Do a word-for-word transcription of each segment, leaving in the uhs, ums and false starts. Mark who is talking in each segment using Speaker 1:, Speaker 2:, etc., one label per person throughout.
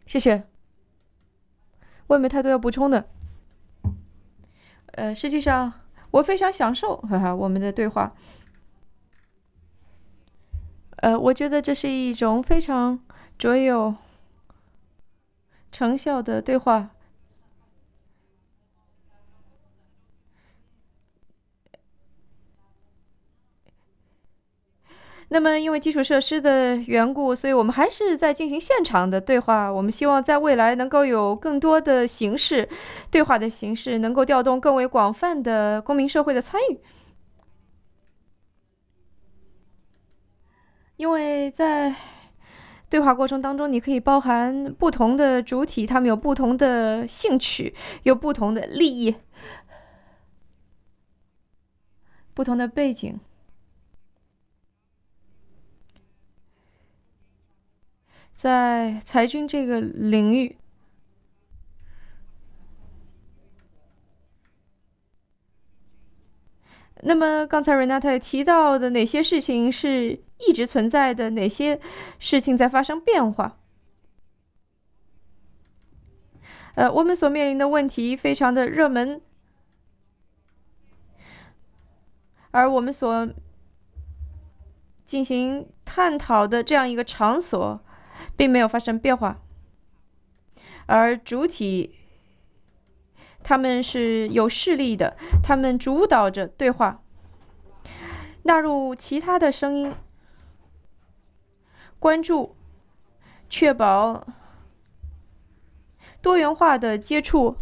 Speaker 1: 谢谢，我也没太多要补充的。呃，实际上我非常享受，哈哈，我们的对话。呃，我觉得这是一种非常卓有成效的对话。那么，因为基础设施的缘故，所以我们还是在进行现场的对话。我们希望在未来能够有更多的形式，对话的形式，能够调动更为广泛的公民社会的参与。因为在对话过程当中，你可以包含不同的主体，他们有不同的兴趣，有不同的利益，不同的背景。在财经这个领域，那么刚才瑞娜也提到的哪些事情是一直存在的，哪些事情在发生变化？呃，我们所面临的问题非常的热门，而我们所进行探讨的这样一个场所，并没有发生变化，而主体他们是有势力的，他们主导着对话，纳入其他的声音，关注，确保多元化的接触，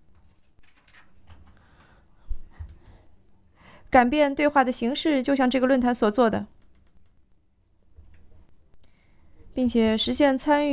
Speaker 1: 改变对话的形式，就像这个论坛所做的，并且实现参与。